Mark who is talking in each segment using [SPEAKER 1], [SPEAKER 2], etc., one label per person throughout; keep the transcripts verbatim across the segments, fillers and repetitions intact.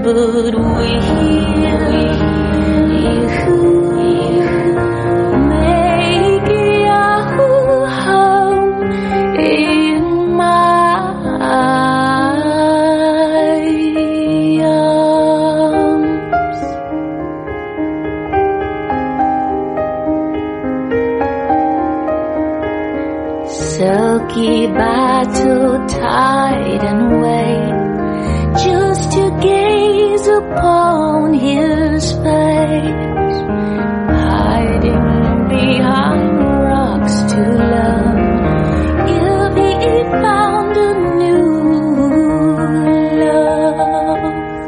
[SPEAKER 1] but will you make your home in my arms? Silky battle tied and wait just to gaze upon his face, hiding behind rocks to learn if he found a new love.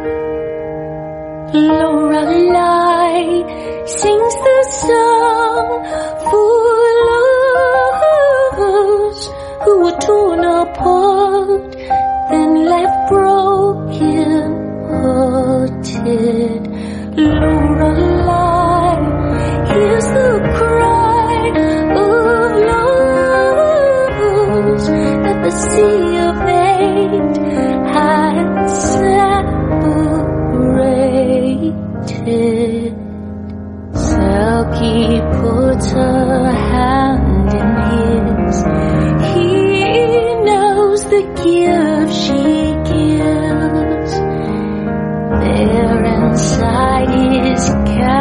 [SPEAKER 1] Lorelei sings the song full of those who were torn apart, then left broken hearted. Lorelei hears the cry of lovers that the sea of hate had separated. Selkie puts her hand in his. He knows the gift she gives. There inside his